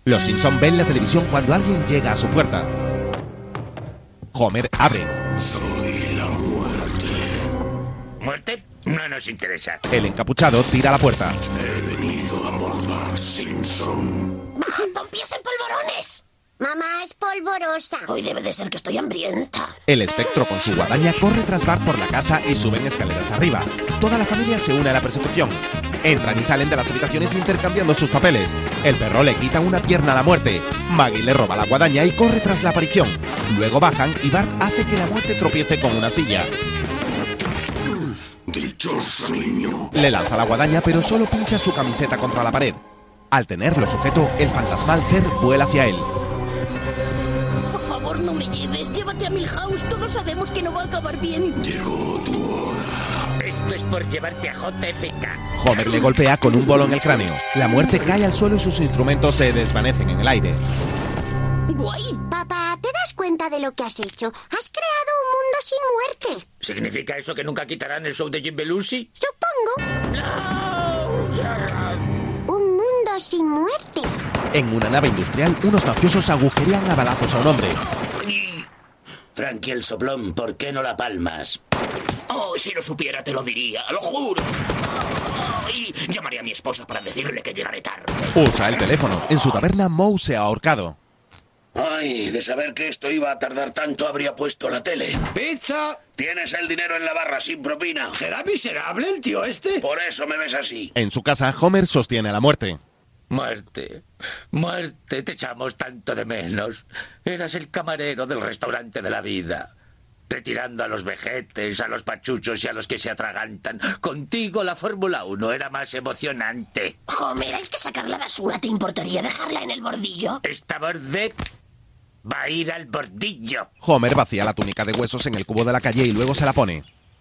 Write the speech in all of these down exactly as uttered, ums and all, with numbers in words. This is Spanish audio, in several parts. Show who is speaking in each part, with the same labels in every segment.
Speaker 1: Los Simpson ven la televisión cuando alguien llega a su puerta. Homer abre.
Speaker 2: Soy la muerte.
Speaker 3: ¿Muerte? No nos interesa.
Speaker 1: El encapuchado tira la puerta.
Speaker 2: He venido a por Bart Simpson.
Speaker 4: ¡Ah, pompies en polvorones! Mamá es polvorosa. Hoy debe de ser que estoy hambrienta.
Speaker 1: El espectro con su guadaña corre tras Bart por la casa y suben escaleras arriba. Toda la familia se une a la persecución. Entran y salen de las habitaciones intercambiando sus papeles. El perro le quita una pierna a la muerte. Maggie le roba la guadaña y corre tras la aparición. Luego bajan y Bart hace que la muerte tropiece con una silla.
Speaker 2: Dichoso niño.
Speaker 1: Le lanza la guadaña pero solo pincha su camiseta contra la pared. Al tenerlo sujeto, el fantasmal ser vuela hacia él.
Speaker 4: Por favor, no me lleves. Llévate a Milhouse. Todos sabemos que no va a acabar bien.
Speaker 2: Llegó tu hora.
Speaker 3: Esto es por llevarte a J F K.
Speaker 1: Homer le golpea con un bolo en el cráneo. La muerte cae al suelo y sus instrumentos se desvanecen en el aire.
Speaker 4: Guay. Papá, ¿te das cuenta de lo que has hecho? Has creado un mundo sin muerte.
Speaker 3: ¿Significa eso que nunca quitarán el show de Jim Belushi?
Speaker 4: Supongo.
Speaker 3: ¡No! Ya.
Speaker 4: Un mundo sin muerte.
Speaker 1: En una nave industrial, unos mafiosos agujerean a balazos a un hombre.
Speaker 5: Frankie el soplón, ¿por qué no la palmas?
Speaker 6: Oh, si lo supiera te lo diría, lo juro. Oh, y llamaré a mi esposa para decirle que llegaré tarde.
Speaker 1: Usa el teléfono. En su taberna, Moe se ha ahorcado.
Speaker 5: Ay, de saber que esto iba a tardar tanto, habría puesto la tele.
Speaker 6: ¡Pizza!
Speaker 5: Tienes el dinero en la barra sin propina.
Speaker 6: ¿Será miserable el tío este?
Speaker 5: Por eso me ves así.
Speaker 1: En su casa, Homer sostiene a la muerte.
Speaker 3: Muerte, muerte, te echamos tanto de menos. Eras el camarero del restaurante de la vida. Retirando a los vejetes, a los pachuchos y a los que se atragantan. Contigo la Fórmula uno era más emocionante.
Speaker 4: Homer, hay que sacar la basura. ¿Te importaría dejarla en el bordillo?
Speaker 3: Esta borde va a ir al bordillo.
Speaker 1: Homer vacía la túnica de huesos en el cubo de la calle y luego se la pone.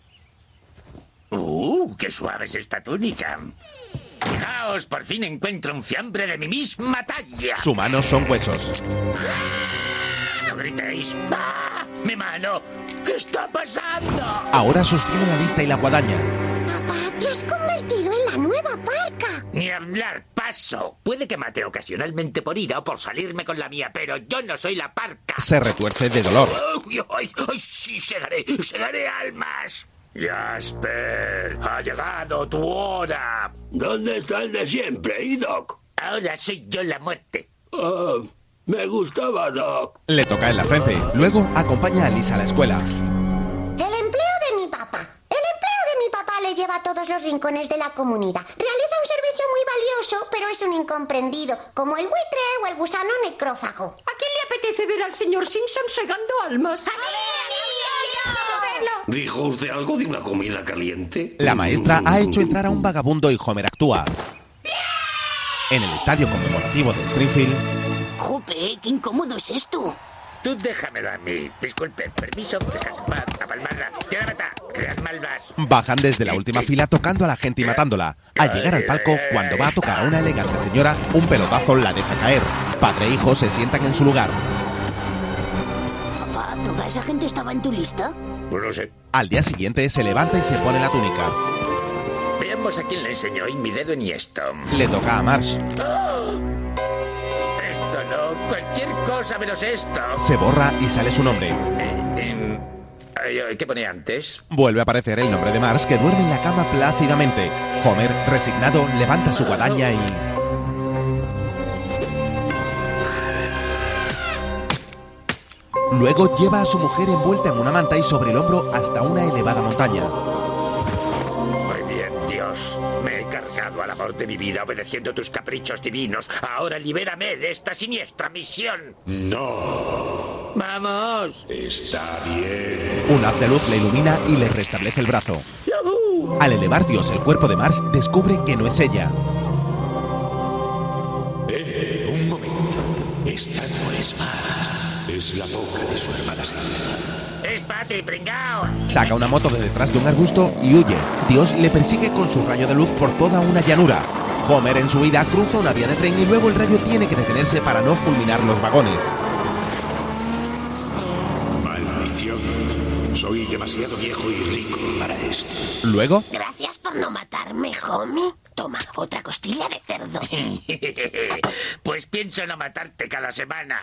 Speaker 3: ¡Uh, qué suave es esta túnica! Fijaos, por fin encuentro un fiambre de mi misma talla.
Speaker 1: Su mano son huesos.
Speaker 3: ¡No gritéis! ¡Ah! ¡Mi mano! ¿Qué está pasando?
Speaker 1: Ahora sostiene la lista y la guadaña.
Speaker 4: Papá, te has convertido en la nueva parca.
Speaker 3: Ni hablar, paso. Puede que mate ocasionalmente por ira o por salirme con la mía, pero yo no soy la parca.
Speaker 1: Se retuerce de dolor.
Speaker 3: ¡Ay, ay, ay! ¡Sí, segaré! ¡Segaré almas! Jasper, ha llegado tu hora.
Speaker 2: ¿Dónde está el de siempre, y Doc?
Speaker 3: Ahora soy yo la muerte.
Speaker 2: Ah, me gustaba Doc.
Speaker 1: Le toca en la frente. Luego acompaña a Lisa a la escuela.
Speaker 4: El empleo de mi papá. El empleo de mi papá le lleva a todos los rincones de la comunidad. Realiza un servicio muy valioso, pero es un incomprendido, como el buitre o el gusano necrófago.
Speaker 7: ¿A quién le apetece ver al señor Simpson segando almas?
Speaker 2: ¿Dijo usted algo de una comida caliente?
Speaker 1: La maestra ha hecho entrar a un vagabundo y Homer actúa. En el estadio conmemorativo de Springfield...
Speaker 4: Jope, qué incómodo es esto.
Speaker 3: Tú déjamelo a mí. Disculpe, permiso, dejas en paz, a palmarla. ¡Tira mata! ¡Crean malvas!
Speaker 1: Bajan desde la última fila tocando a la gente y matándola. Al llegar al palco, cuando va a tocar a una elegante señora, un pelotazo la deja caer. Padre e hijo se sientan en su lugar.
Speaker 4: Papá, ¿toda esa gente estaba en tu lista?
Speaker 3: Pues no sé.
Speaker 1: Al día siguiente se levanta y se pone la túnica.
Speaker 3: Veamos a quién le enseñó hoy mi dedo en esto.
Speaker 1: Le toca a Marsh.
Speaker 3: ¡Oh! Esto no, cualquier cosa menos esto.
Speaker 1: Se borra y sale su nombre.
Speaker 3: Eh, eh, ay, ay, ¿qué ponía antes?
Speaker 1: Vuelve a aparecer el nombre de Marsh, que duerme en la cama plácidamente. Homer, resignado, levanta su guadaña y... Luego lleva a su mujer envuelta en una manta y sobre el hombro hasta una elevada montaña.
Speaker 3: Muy bien, Dios. Me he cargado al amor de mi vida obedeciendo tus caprichos divinos. Ahora libérame de esta siniestra misión.
Speaker 2: No.
Speaker 3: ¡Vamos!
Speaker 2: Está bien.
Speaker 1: Un haz de luz le ilumina y le restablece el brazo.
Speaker 3: ¡Yahoo!
Speaker 1: Al elevar Dios el cuerpo de Marsh, descubre que no es ella.
Speaker 2: Eh, un momento. Esta no es más. Es la boca de su hermana Selma.
Speaker 3: ¡Es Patty, pringao!
Speaker 1: Saca una moto de detrás de un arbusto y huye. Dios le persigue con su rayo de luz por toda una llanura. Homer en su huida cruza una vía de tren y luego el rayo tiene que detenerse para no fulminar los vagones.
Speaker 2: Maldición. Soy demasiado viejo y rico para esto.
Speaker 1: Luego,
Speaker 4: Gracias por no matarme, homie.
Speaker 8: Toma, otra costilla de cerdo.
Speaker 3: Pues pienso no matarte cada semana.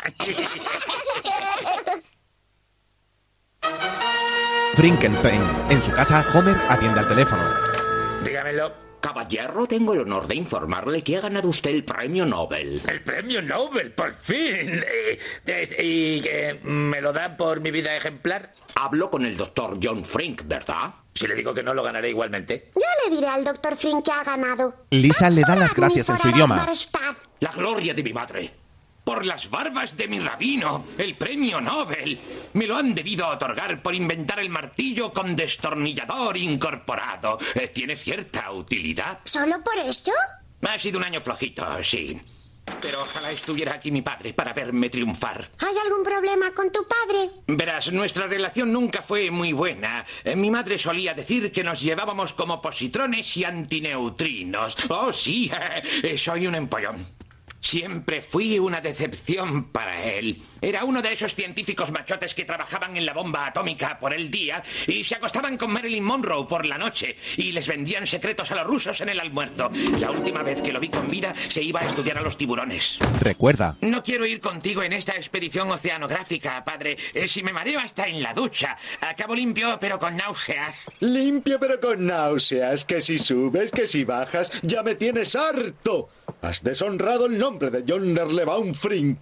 Speaker 1: Frankenstein. En su casa, Homer atiende al teléfono.
Speaker 3: Dígamelo.
Speaker 6: Caballero, tengo el honor de informarle que ha ganado usted el premio Nobel.
Speaker 3: ¡El premio Nobel, por fin! Eh, es- ¿Y eh, me lo dan por mi vida ejemplar?
Speaker 6: Hablo con el doctor John Frink, ¿verdad?
Speaker 3: Si le digo que no, lo ganaré igualmente.
Speaker 4: Yo le diré al doctor Frink que ha ganado.
Speaker 1: Lisa le da las gracias en su idioma.
Speaker 6: La gloria de mi madre. Por las barbas de mi rabino, el premio Nobel. Me lo han debido otorgar por inventar el martillo con destornillador incorporado. Eh, tiene cierta utilidad.
Speaker 4: ¿Solo por eso?
Speaker 6: Ha sido un año flojito, sí. Pero ojalá estuviera aquí mi padre para verme triunfar.
Speaker 4: ¿Hay algún problema con tu padre?
Speaker 6: Verás, nuestra relación nunca fue muy buena. Eh, Mi madre solía decir que nos llevábamos como positrones y antineutrinos. Oh, sí, eh, soy un empollón. Siempre fui una decepción para él. Era uno de esos científicos machotes que trabajaban en la bomba atómica por el día y se acostaban con Marilyn Monroe por la noche y les vendían secretos a los rusos en el almuerzo. La última vez que lo vi con vida se iba a estudiar a los tiburones.
Speaker 1: Recuerda.
Speaker 6: No quiero ir contigo en esta expedición oceanográfica, padre. Eh, si me mareo hasta en la ducha, acabo limpio pero con náuseas.
Speaker 9: Limpio pero con náuseas. Que si subes, que si bajas, ya me tienes harto. Has deshonrado el nombre de John Erlebaum Frink.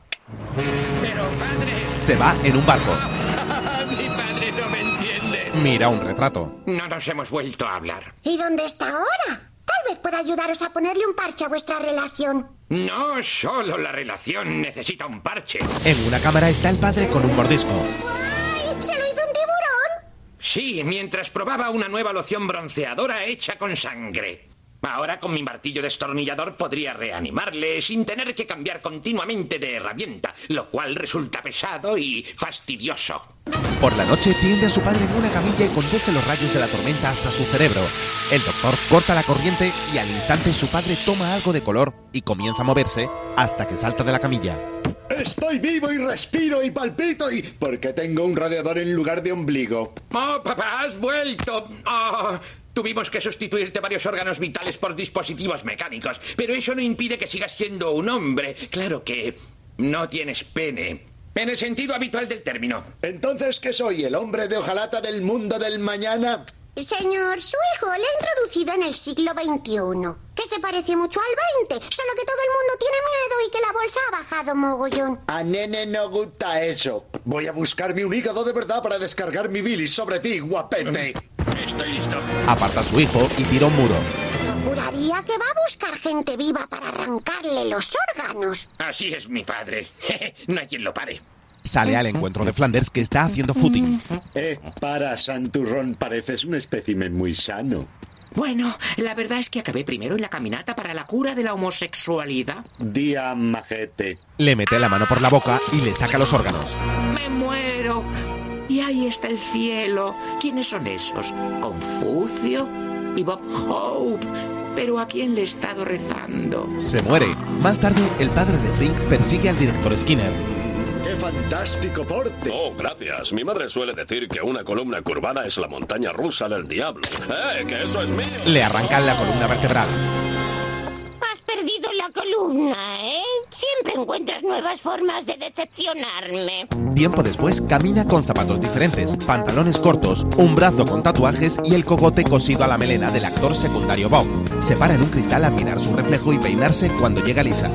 Speaker 6: Pero, padre...
Speaker 1: Se va en un barco.
Speaker 6: Mi padre no me entiende.
Speaker 1: Mira un retrato.
Speaker 6: No nos hemos vuelto a hablar.
Speaker 4: ¿Y dónde está ahora? Tal vez pueda ayudaros a ponerle un parche a vuestra relación.
Speaker 6: No solo la relación necesita un parche.
Speaker 1: En una cámara está el padre con un mordisco.
Speaker 4: ¡Ay! ¿Se lo hizo un tiburón?
Speaker 6: Sí, mientras probaba una nueva loción bronceadora hecha con sangre. Ahora con mi martillo destornillador podría reanimarle sin tener que cambiar continuamente de herramienta, lo cual resulta pesado y fastidioso.
Speaker 1: Por la noche tiende a su padre en una camilla y conduce los rayos de la tormenta hasta su cerebro. El doctor corta la corriente y al instante su padre toma algo de color y comienza a moverse hasta que salta de la camilla.
Speaker 9: Estoy vivo y respiro y palpito y... porque tengo un radiador en lugar de ombligo.
Speaker 6: ¡Oh, papá, has vuelto! Oh, tuvimos que sustituirte varios órganos vitales por dispositivos mecánicos, pero eso no impide que sigas siendo un hombre. Claro que no tienes pene. En el sentido habitual del término.
Speaker 9: ¿Entonces qué soy, el hombre de hojalata del mundo del mañana?
Speaker 4: Señor, su hijo le ha introducido en el siglo veintiuno, que se parece mucho al veinte, solo que todo el mundo tiene miedo y que la bolsa ha bajado mogollón.
Speaker 9: A nene no gusta eso. Voy a buscarme un hígado de verdad para descargar mi bilis sobre ti, guapete.
Speaker 6: Estoy listo.
Speaker 1: Aparta a su hijo y tira un muro.
Speaker 4: Juraría que va a buscar gente viva para arrancarle los órganos.
Speaker 6: Así es mi padre. No hay quien lo pare.
Speaker 1: Sale al encuentro de Flanders, que está haciendo footing.
Speaker 9: Eh, para, Santurrón, pareces un espécimen muy sano.
Speaker 10: Bueno, la verdad es que acabé primero en la caminata para la cura de la homosexualidad.
Speaker 9: Día majete.
Speaker 1: Le mete la mano por la boca y le saca los órganos.
Speaker 10: ¡Me muero! Y ahí está el cielo. ¿Quiénes son esos? Confucio y Bob Hope. ¿Pero a quién le he estado rezando?
Speaker 1: Se muere. Más tarde, el padre de Frink persigue al director Skinner.
Speaker 9: ¡Qué fantástico porte!
Speaker 11: Oh, gracias. Mi madre suele decir que una columna curvada es la montaña rusa del diablo. ¡Eh, que eso es mío!
Speaker 1: Le arrancan la columna vertebral.
Speaker 8: Has perdido la columna, ¿eh? Siempre encuentras nuevas formas de decepcionarme.
Speaker 1: Tiempo después, camina con zapatos diferentes, pantalones cortos, un brazo con tatuajes y el cogote cosido a la melena del actor secundario Bob. Se para en un cristal a mirar su reflejo y peinarse cuando llega Lisa.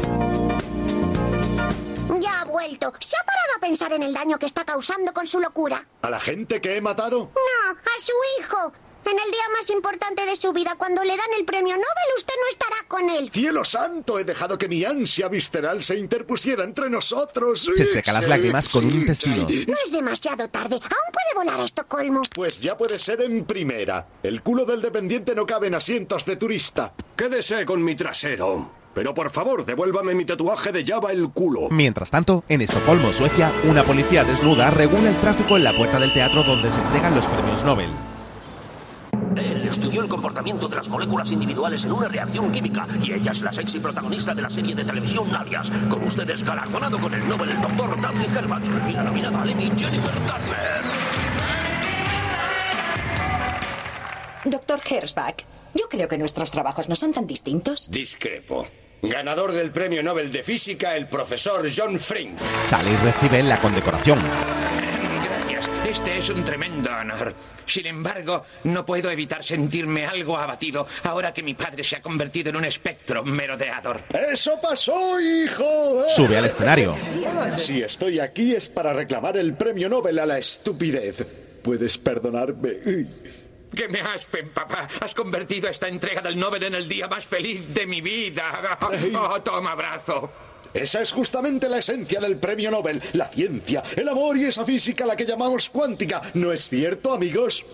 Speaker 4: Ya ha vuelto. ¿Se ha parado a pensar en el daño que está causando con su locura?
Speaker 9: ¿A la gente que he matado?
Speaker 4: No, a su hijo. En el día más importante de su vida, cuando le dan el premio Nobel, usted no estará con él.
Speaker 9: ¡Cielo santo! He dejado que mi ansia visceral se interpusiera entre nosotros.
Speaker 1: Se seca las lágrimas con un intestino.
Speaker 4: No es demasiado tarde. Aún puede volar a Estocolmo.
Speaker 9: Pues ya puede ser en primera. El culo del dependiente no cabe en asientos de turista.
Speaker 2: Quédese con mi trasero. Pero por favor, devuélvame mi tatuaje de Java el culo.
Speaker 1: Mientras tanto, en Estocolmo, Suecia, una policía desnuda regula el tráfico en la puerta del teatro donde se entregan los premios Nobel.
Speaker 5: Él estudió el comportamiento de las moléculas individuales en una reacción química y ella es la sexy protagonista de la serie de televisión Alias. Con ustedes galardonado con el Nobel el doctor Dudley Herbach y la nominada al Emmy Jennifer Garner.
Speaker 7: Doctor Herzbach, Yo creo que nuestros trabajos no son tan distintos.
Speaker 12: Discrepo. Ganador del Premio Nobel de Física, el profesor John Frink.
Speaker 1: Sale y recibe la condecoración.
Speaker 6: Gracias. Este es un tremendo honor. Sin embargo, no puedo evitar sentirme algo abatido ahora que mi padre se ha convertido en un espectro merodeador.
Speaker 9: ¡Eso pasó, hijo!
Speaker 1: Sube al escenario.
Speaker 9: Si estoy aquí es para reclamar el Premio Nobel a la estupidez. ¿Puedes perdonarme?
Speaker 6: ¡Que me aspen, papá! Has convertido esta entrega del Nobel en el día más feliz de mi vida. ¡Oh, toma abrazo!
Speaker 9: Esa es justamente la esencia del Premio Nobel. La ciencia, el amor y esa física a la que llamamos cuántica. ¿No es cierto, amigos?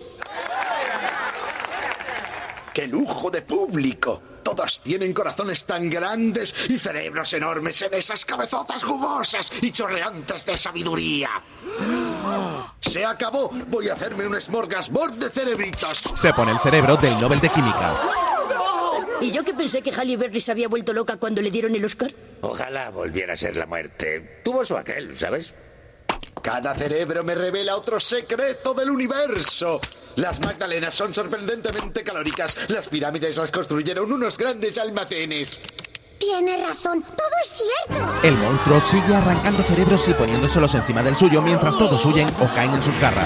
Speaker 9: ¡Qué lujo de público! Todos tienen corazones tan grandes y cerebros enormes en esas cabezotas jugosas y chorreantes de sabiduría. ¡Se acabó! Voy a hacerme un smorgasbord de cerebritos.
Speaker 1: Se pone el cerebro del Nobel de Química.
Speaker 13: ¿Y yo que pensé que Halle Berry se había vuelto loca cuando le dieron el Oscar?
Speaker 3: Ojalá volviera a ser la muerte. Tuvo su aquel, ¿sabes?
Speaker 9: Cada cerebro me revela otro secreto del universo. Las magdalenas son sorprendentemente calóricas. Las pirámides las construyeron unos grandes almacenes.
Speaker 4: Tiene razón, todo es cierto.
Speaker 1: El monstruo sigue arrancando cerebros y poniéndoselos encima del suyo mientras todos huyen o caen en sus garras.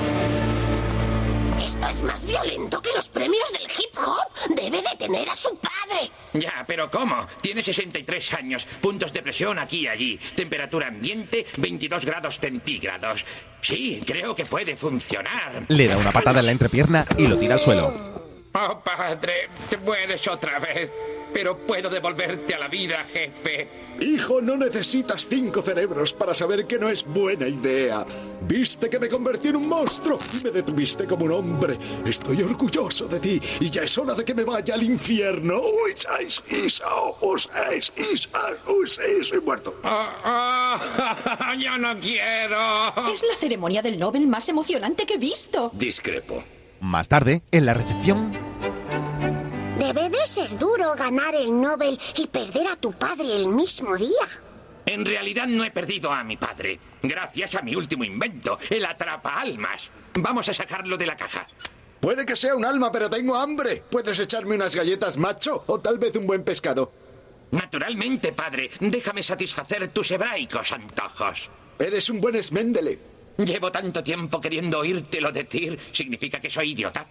Speaker 8: Esto es más violento que los premios del hip hop. Debe detener a su padre.
Speaker 6: Ya, pero ¿cómo? Tiene sesenta y tres años, puntos de presión aquí y allí, temperatura ambiente veintidós grados centígrados. Sí, creo que puede funcionar.
Speaker 1: Le da una patada en la entrepierna y lo tira al suelo.
Speaker 6: Oh, padre, te mueres otra vez. Pero puedo devolverte a la vida, jefe.
Speaker 9: Hijo, no necesitas cinco cerebros para saber que no es buena idea. Viste que me convertí en un monstruo y me detuviste como un hombre. Estoy orgulloso de ti y ya es hora de que me vaya al infierno. Uy, seis, isa, us, seis, isa, us, seis, soy muerto.
Speaker 6: Oh, oh, yo no quiero.
Speaker 7: Es la ceremonia del Nobel más emocionante que he visto.
Speaker 12: Discrepo.
Speaker 1: Más tarde, en la recepción...
Speaker 4: Debe de ser duro ganar el Nobel y perder a tu padre el mismo día.
Speaker 6: En realidad no he perdido a mi padre. Gracias a mi último invento, el atrapaalmas. Vamos a sacarlo de la caja.
Speaker 9: Puede que sea un alma, pero tengo hambre. ¿Puedes echarme unas galletas, macho? O tal vez un buen pescado.
Speaker 6: Naturalmente, padre. Déjame satisfacer tus hebraicos antojos.
Speaker 9: Eres un buen esméndele.
Speaker 6: Llevo tanto tiempo queriendo oírtelo decir. ¿Significa que soy idiota?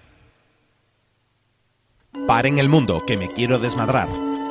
Speaker 1: Paren el mundo, que me quiero desmadrar.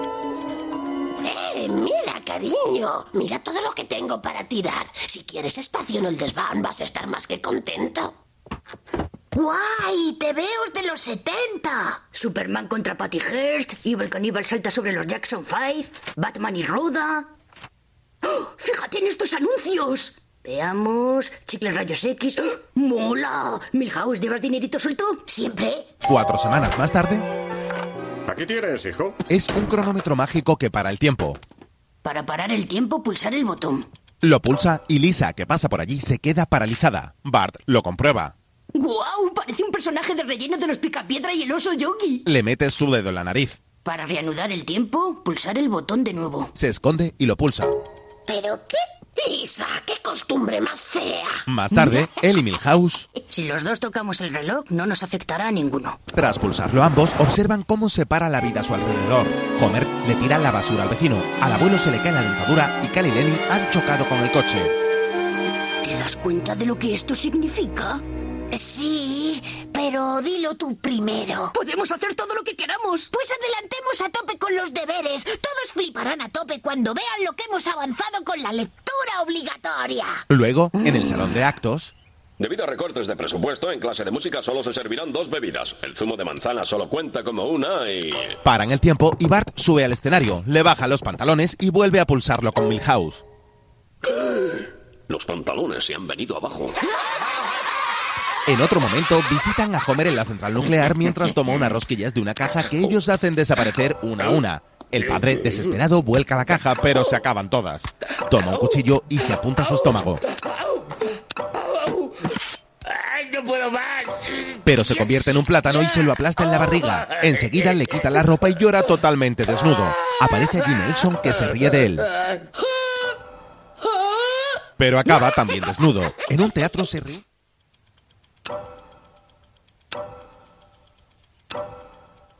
Speaker 8: Eh, mira, cariño. Mira todo lo que tengo para tirar. Si quieres espacio en el desván, vas a estar más que contento.
Speaker 4: ¡Guay! ¡Te veo de los setenta!
Speaker 13: Superman contra Patty Hearst, Evil Cannibal salta sobre los Jackson Five, Batman y Roda. ¡Oh! ¡Fíjate en estos anuncios! Veamos... Chicles Rayos X... ¡Oh! ¡Mola! Milhouse, ¿llevas dinerito suelto?
Speaker 8: ¿Siempre?
Speaker 1: Cuatro semanas más tarde...
Speaker 12: Aquí tienes, hijo.
Speaker 1: Es un cronómetro mágico que para el tiempo.
Speaker 13: Para parar el tiempo, pulsar el botón.
Speaker 1: Lo pulsa y Lisa, que pasa por allí, se queda paralizada. Bart lo comprueba.
Speaker 13: ¡Guau! Parece un personaje de relleno de los Picapiedra y el oso Yogi.
Speaker 1: Le mete su dedo en la nariz.
Speaker 13: Para reanudar el tiempo, pulsar el botón de nuevo.
Speaker 1: Se esconde y lo pulsa.
Speaker 8: ¿Pero qué? Lisa, qué costumbre más fea.
Speaker 1: Más tarde, él y Milhouse...
Speaker 13: Si los dos tocamos el reloj, no nos afectará a ninguno.
Speaker 1: Tras pulsarlo ambos, observan cómo se para la vida a su alrededor. Homer le tira la basura al vecino, al abuelo se le cae la dentadura y Cal y Lenny han chocado con el coche.
Speaker 13: ¿Te das cuenta de lo que esto significa?
Speaker 4: Sí, pero dilo tú primero.
Speaker 13: ¡Podemos hacer todo lo que queramos!
Speaker 4: Pues adelantemos a tope con los deberes. Todos fliparán a tope cuando vean lo que hemos avanzado con la lectura obligatoria.
Speaker 1: Luego, en el salón de actos...
Speaker 11: Debido a recortes de presupuesto, en clase de música solo se servirán dos bebidas. El zumo de manzana solo cuenta como una y...
Speaker 1: Paran el tiempo y Bart sube al escenario, le baja los pantalones y vuelve a pulsarlo con Milhouse.
Speaker 11: Los pantalones se han venido abajo.
Speaker 1: En otro momento, visitan a Homer en la central nuclear mientras toma unas rosquillas de una caja que ellos hacen desaparecer una a una. El padre, desesperado, vuelca la caja, pero se acaban todas. Toma un cuchillo y se apunta a su estómago.
Speaker 3: ¡Ay, no puedo más!
Speaker 1: Pero se convierte en un plátano y se lo aplasta en la barriga. Enseguida le quita la ropa y llora totalmente desnudo. Aparece Jim Nelson, que se ríe de él. Pero acaba también desnudo. En un teatro se ríe...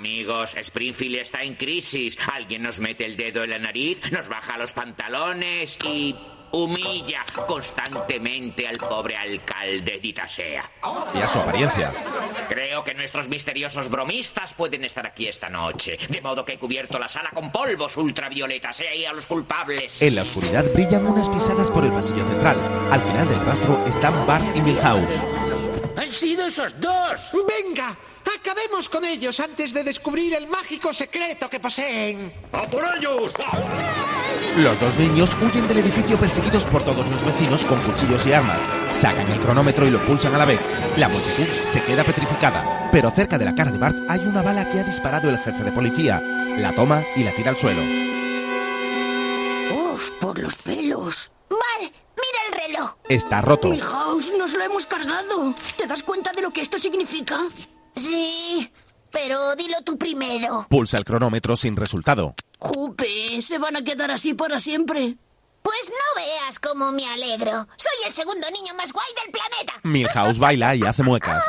Speaker 10: Amigos, Springfield está en crisis. Alguien nos mete el dedo en la nariz, nos baja los pantalones y humilla constantemente al pobre alcalde, dita sea.
Speaker 1: Y a su apariencia.
Speaker 10: Creo que nuestros misteriosos bromistas pueden estar aquí esta noche, de modo que he cubierto la sala con polvos ultravioletas. He ahí a los culpables.
Speaker 1: En la oscuridad brillan unas pisadas por el pasillo central. Al final del rastro están Bart y Milhouse.
Speaker 3: ¡Han sido esos dos!
Speaker 14: ¡Venga! ¡Acabemos con ellos antes de descubrir el mágico secreto que poseen!
Speaker 2: ¡A por ellos!
Speaker 1: Los dos niños huyen del edificio perseguidos por todos los vecinos con cuchillos y armas. Sacan el cronómetro y lo pulsan a la vez. La multitud se queda petrificada. Pero cerca de la cara de Bart hay una bala que ha disparado el jefe de policía. La toma y la tira al suelo.
Speaker 13: ¡Uf, por los pelos!
Speaker 4: Bart, mira el reloj.
Speaker 1: Está roto.
Speaker 13: Milhouse, nos lo hemos cargado. ¿Te das cuenta de lo que esto significa?
Speaker 4: Sí, pero dilo tú primero.
Speaker 1: Pulsa el cronómetro sin resultado.
Speaker 13: Jupe, se van a quedar así para siempre.
Speaker 4: Pues no veas cómo me alegro. Soy el segundo niño más guay del planeta.
Speaker 1: Milhouse baila y hace muecas.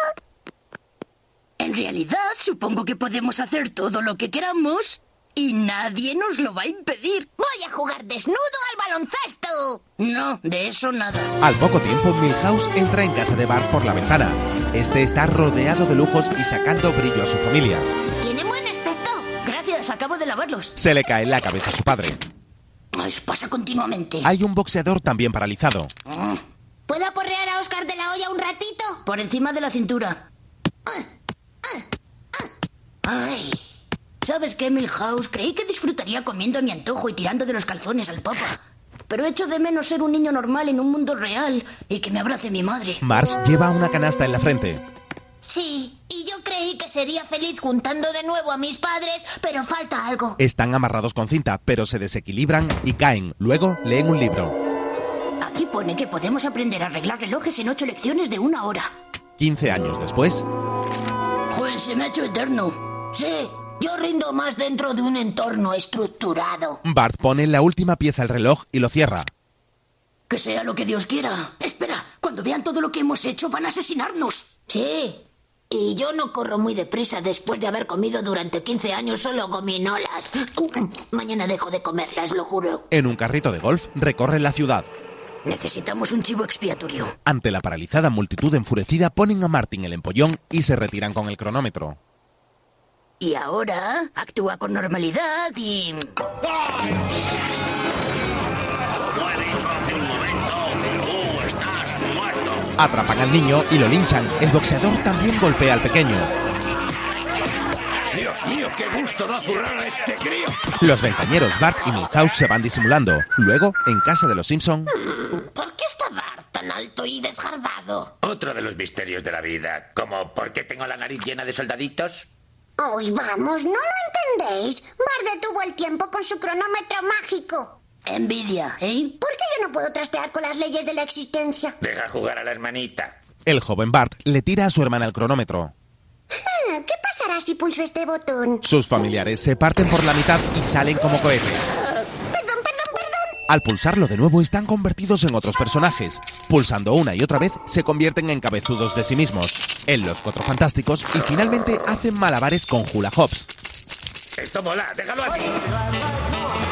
Speaker 13: En realidad, supongo que podemos hacer todo lo que queramos y nadie nos lo va a impedir.
Speaker 4: Voy a jugar desnudo al baloncesto.
Speaker 13: No, de eso nada.
Speaker 1: Al poco tiempo, Milhouse entra en casa de Bart por la ventana. Este está rodeado de lujos y sacando brillo a su familia.
Speaker 4: Tiene buen aspecto.
Speaker 13: Gracias, acabo de lavarlos.
Speaker 1: Se le cae en la cabeza a su padre.
Speaker 13: Ay, pasa continuamente.
Speaker 1: Hay un boxeador también paralizado.
Speaker 4: ¿Puedo aporrear a Oscar de la Hoya un ratito?
Speaker 13: Por encima de la cintura. Ay. ¿Sabes qué, Milhouse? Creí que disfrutaría comiendo a mi antojo y tirando de los calzones al papa. Pero echo de menos ser un niño normal en un mundo real y que me abrace mi madre.
Speaker 1: Mars lleva una canasta en la frente.
Speaker 4: Sí, y yo creí que sería feliz juntando de nuevo a mis padres, pero falta algo.
Speaker 1: Están amarrados con cinta, pero se desequilibran y caen. Luego leen un libro.
Speaker 13: Aquí pone que podemos aprender a arreglar relojes en ocho lecciones de una hora.
Speaker 1: quince años después...
Speaker 13: Joder, se me ha hecho eterno.
Speaker 4: Sí, yo rindo más dentro de un entorno estructurado.
Speaker 1: Bart pone la última pieza al reloj y lo cierra.
Speaker 13: Que sea lo que Dios quiera. Espera, cuando vean todo lo que hemos hecho van a asesinarnos.
Speaker 4: Sí, y yo no corro muy deprisa después de haber comido durante quince años solo gominolas. Mañana dejo de comerlas, lo juro.
Speaker 1: En un carrito de golf recorren la ciudad.
Speaker 13: Necesitamos un chivo expiatorio.
Speaker 1: Ante la paralizada multitud enfurecida ponen a Martin el empollón y se retiran con el cronómetro.
Speaker 13: Y ahora actúa con normalidad y...
Speaker 5: Como he dicho hace un momento, tú estás muerto.
Speaker 1: Atrapan al niño y lo linchan. El boxeador también golpea al pequeño.
Speaker 2: Dios mío, qué gusto da zurrar a este crío.
Speaker 1: Los ventañeros Bart y Milhouse se van disimulando. Luego, en casa de los Simpson...
Speaker 4: ¿Por qué está Bart tan alto y desgarbado?
Speaker 3: Otro de los misterios de la vida, como ¿por qué tengo la nariz llena de soldaditos?
Speaker 4: Hoy vamos, ¿no lo entendéis? Bart detuvo el tiempo con su cronómetro mágico.
Speaker 13: Envidia, ¿eh?
Speaker 4: ¿Por qué yo no puedo trastear con las leyes de la existencia?
Speaker 3: Deja jugar a la hermanita.
Speaker 1: El joven Bart le tira a su hermana el cronómetro.
Speaker 4: ¿Qué pasará si pulso este botón?
Speaker 1: Sus familiares se parten por la mitad y salen como cohetes.
Speaker 4: Perdón, perdón, perdón.
Speaker 1: Al pulsarlo de nuevo están convertidos en otros personajes. Pulsando una y otra vez se convierten en cabezudos de sí mismos, en los Cuatro Fantásticos y finalmente hacen malabares con hula hoops.
Speaker 3: Esto mola, déjalo así.